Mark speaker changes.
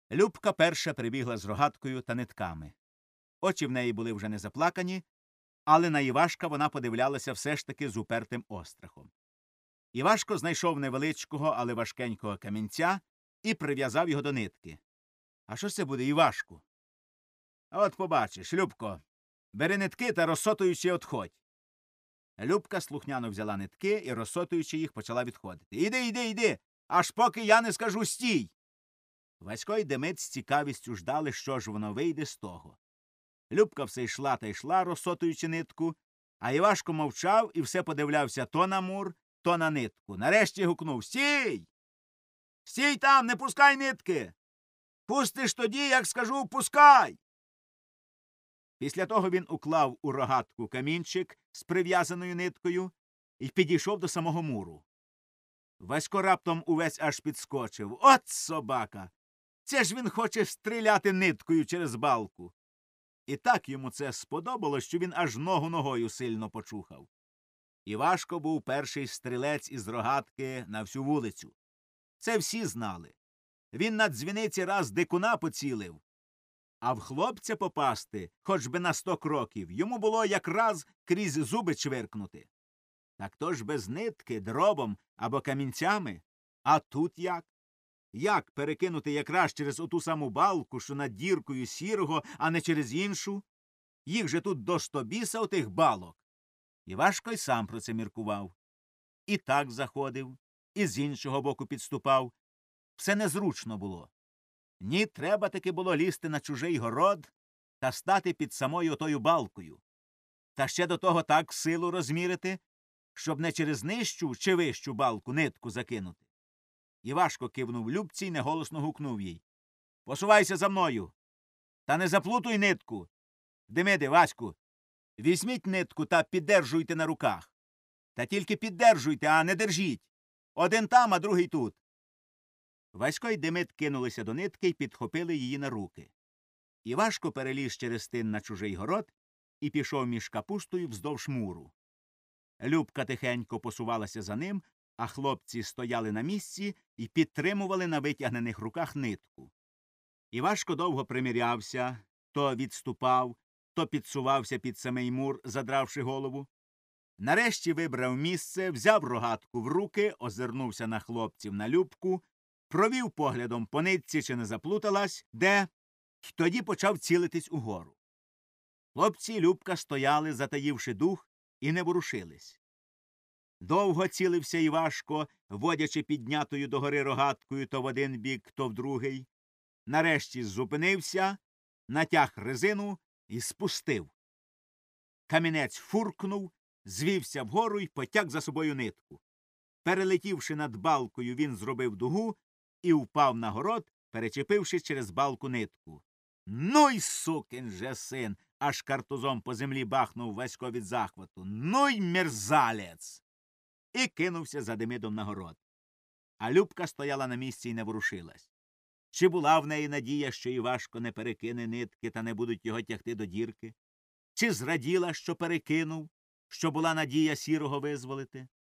Speaker 1: Любка перша прибігла з рогаткою та нитками. Очі в неї були вже не заплакані, але на Івашка вона подивлялася все ж таки з упертим острахом. Івашко знайшов невеличкого, але важкенького камінця і прив'язав його до нитки. А що це буде, Івашку? А от побачиш, Любко, бери нитки та розсотуючи отходь. Любка слухняно взяла нитки і, розсотуючи їх, почала відходити. Іди, аж поки я не скажу стій. Васько й Демид з цікавістю ждали, що ж воно вийде з того. Любка все йшла та йшла, розсотуючи нитку, а Івашко мовчав і все подивлявся то на мур, то на нитку. Нарешті гукнув: «Стій! Стій там, не пускай нитки! Пустиш тоді, як скажу, пускай!» Після того він уклав у рогатку камінчик з прив'язаною ниткою і підійшов до самого муру. Васько раптом увесь аж підскочив. От собака! Це ж він хоче стріляти ниткою через балку. І так йому це сподобалось, що він аж ногу ногою сильно почухав. Івашко був перший стрілець із рогатки на всю вулицю. Це всі знали. Він на дзвіниці раз дикуна поцілив, а в хлопця попасти, хоч би на 100 кроків, йому було якраз крізь зуби чвиркнути. Так то ж без нитки, дробом або камінцями. А тут як? Як перекинути якраз через оту саму балку, що над діркою сірого, а не через іншу? Їх же тут до 100 біса отих балок. Івашко й сам про це міркував. І так заходив, і з іншого боку підступав. Все незручно було. Ні, треба таки було лізти на чужий город та стати під самою отою балкою. Та ще до того так силу розмірити, щоб не через нижчу чи вищу балку нитку закинути. Івашко кивнув Любці й неголосно гукнув їй: «Посувайся за мною! Та не заплутуй нитку! Демиде, Ваську, візьміть нитку та піддержуйте на руках. Та тільки піддержуйте, а не держіть. Один там, а другий тут». Васько й Демид кинулися до нитки й підхопили її на руки. Івашко переліз через тин на чужий город і пішов між капустою вздовж муру. Любка тихенько посувалася за ним, а хлопці стояли на місці і підтримували на витягнених руках нитку. Івашко довго примірявся, то відступав, то підсувався під самий мур, задравши голову. Нарешті вибрав місце, взяв рогатку в руки, озирнувся на хлопців, на Любку, провів поглядом по нитці, чи не заплуталась, де, й тоді почав цілитись угору. Хлопці й Любка стояли, затаївши дух, і не ворушились. Довго цілився Івашко, водячи піднятою догори рогаткою то в один бік, то в другий. Нарешті зупинився, натяг резину і спустив. Камінець фуркнув, звівся вгору й потяг за собою нитку. Перелетівши над балкою, він зробив дугу і впав на город, перечепивши через балку нитку. «Ну й сукин же син!» – аж картузом по землі бахнув Васько від захвату. «Ну й мерзалець!» І кинувся за Демидом на город. А Любка стояла на місці й не ворушилась. Чи була в неї надія, що Івашко не перекине нитки та не будуть його тягти до дірки? Чи зраділа, що перекинув, що була надія сірого визволити?